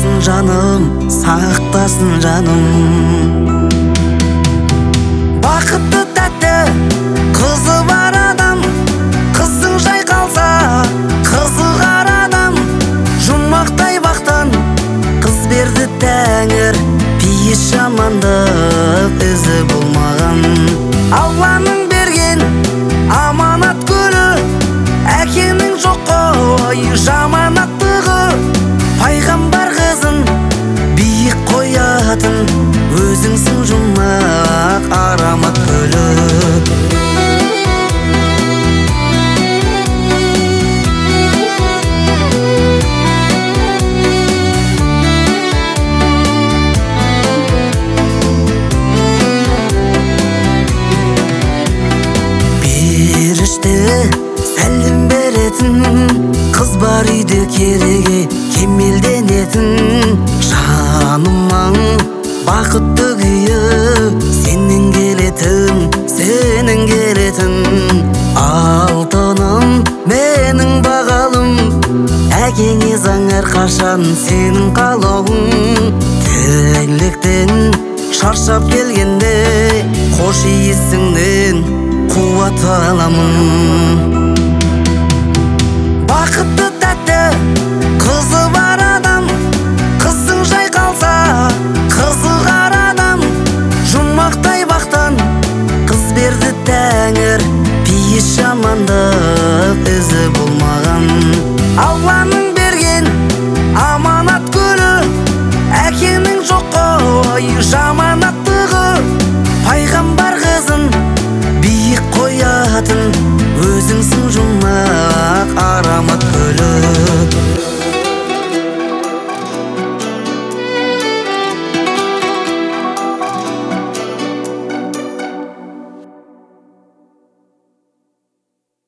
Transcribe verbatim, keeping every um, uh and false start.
сақтасын жаным, сақтасын жаным. Бақытты тәтті қызы бар адам, қызың жайқалса қызығар адам. Жұмақтай бақтан қыз берді тәңір, пейіс жамандық ізі болмаған. Алланың берген аманат гүлі, әкенің жоқ қой жаманаттығы. Пайғамбар қызын биік қоятын, өзіңсің жұмақ арамат гүлі. Берішті сәлем беретін, қыз бар үйде кереге кемелденетін. Жанымның бақытты күйі сенің келетін, сенің келетін. Алтыным менің бағалым, әкеңе заңғар қашан сенің қалауың. Тірліктен шаршап келгенде қош иісіңнен қуат аламын. Бақытты